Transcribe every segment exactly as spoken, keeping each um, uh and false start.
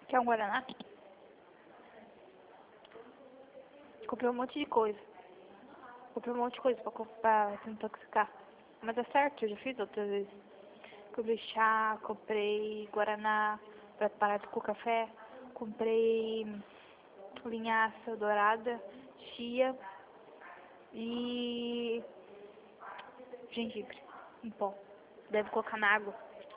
Quer um Guaraná? Comprei um monte de coisa. Comprei um monte de coisa pra, co- pra se intoxicar. Mas é certo, eu já fiz outras vezes. Comprei chá, comprei Guaraná pra parar com o café. Comprei linhaça dourada, chia e gengibre em pó. Deve colocar na água.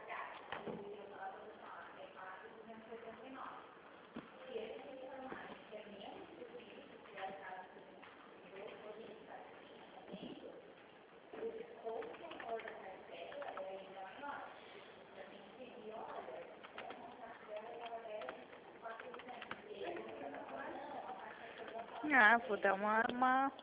Ah, vou dar uma, uma...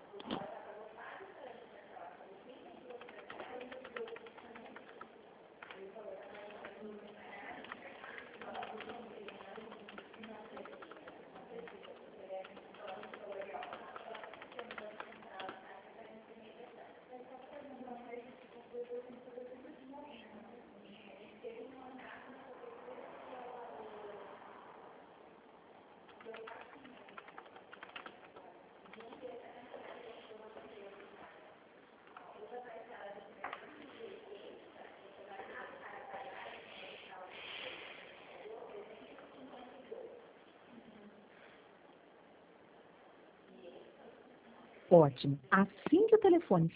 Ótimo. Assim que o telefone